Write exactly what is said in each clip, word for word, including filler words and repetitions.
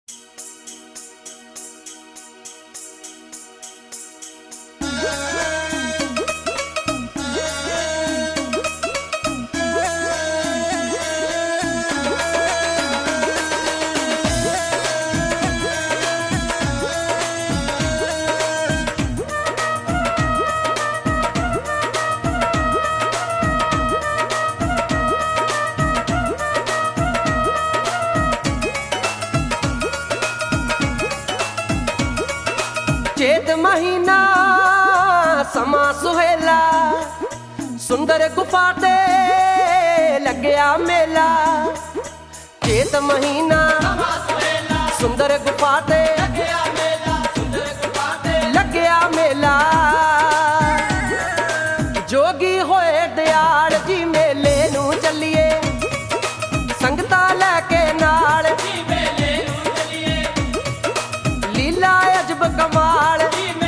चेत महीना समा सुहेला सुंदर गुफा ते लग्या मेला। चेत महीना सुंदर गुफा ते लग्या मेला। जोगी होए दयाल जी मेले नू चलिए संगता लैके नाल। लीला अजब कमाल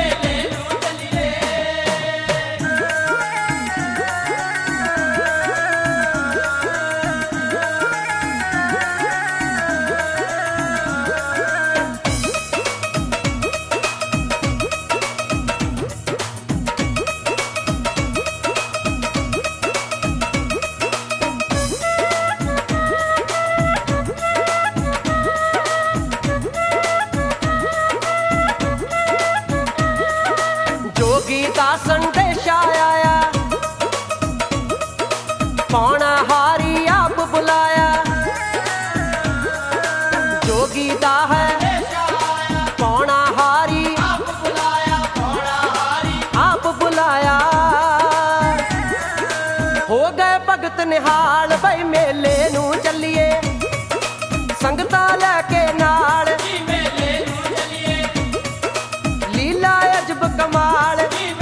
गीता संदेशा आया पौना हारी आप बुलाया। जो गीता है पौना हारी आप बुलाया। हो गए भगत निहाल भाई मेले नू चलिए संगता लैके नाल। लीला अजब कमाल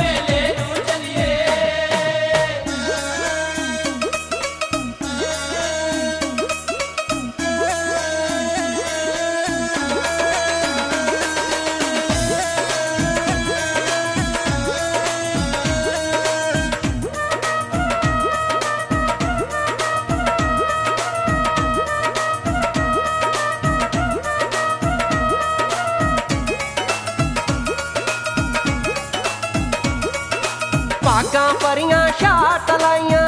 भागां परियां शाट लाइयां।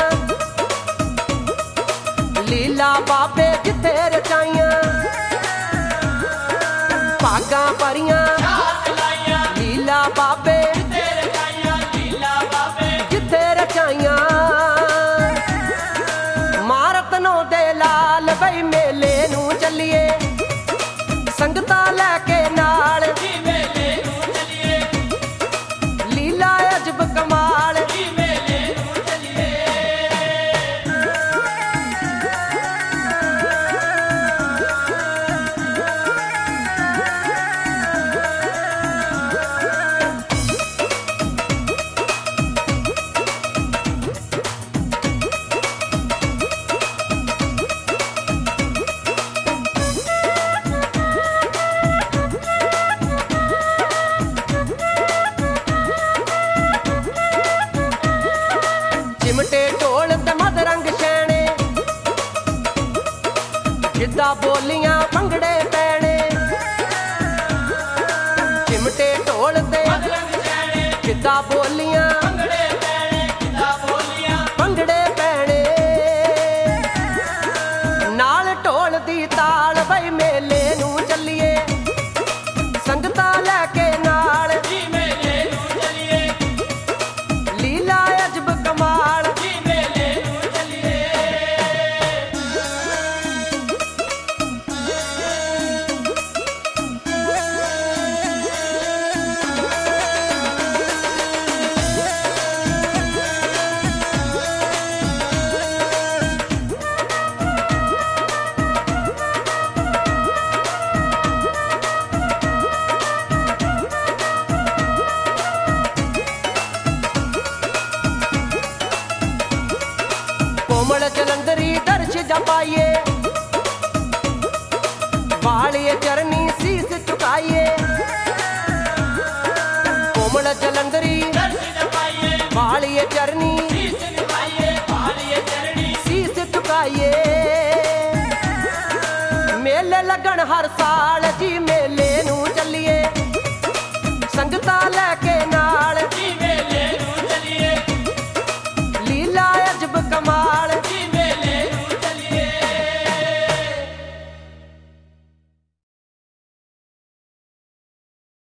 लीला बाबे जिथे रचाइयां। भागां परियां लीला बाबे जिथे रचाइयां। मारत नो दे लाल बई मेले नू चलिए संगता लैके नाल। लीला अजब कमाल चिमटे ढोल ते मदरंग शैने। गिद्धा बोलियां भंगड़े पैने। चिमटे ढोल ते गिद्धा बोलियां भंगड़े पैने। नाल ढोल दी ताल बई मेले नू चलिए संगता लैके नाल। लीला अजब कमाल कोमल जलंधरी दर्श जपाइए। वालिए चरनी शीस झुकाइए। कोमल जलंधरी वालिए चरनी